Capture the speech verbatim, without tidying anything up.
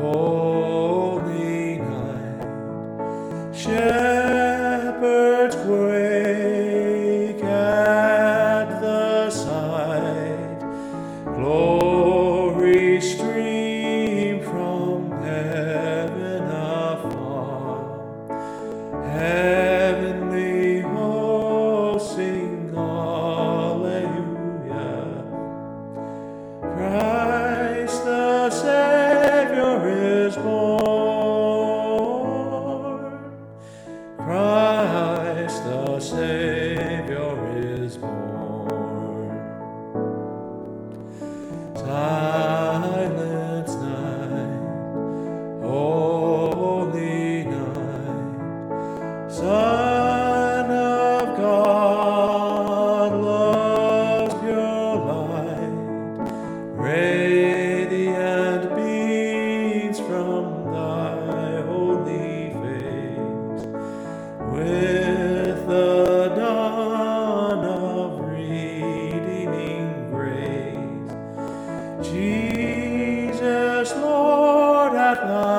Holy night, shepherds quake at the sight, glory stream from heaven afar, heavenly hosts sing Alleluia. Christ the Savior is born. Christ the Savior is born. Silent night, holy night, Son of God, love's pure light, radiant beams from thy holy face, with the dawn of redeeming grace. Jesus, Lord, at last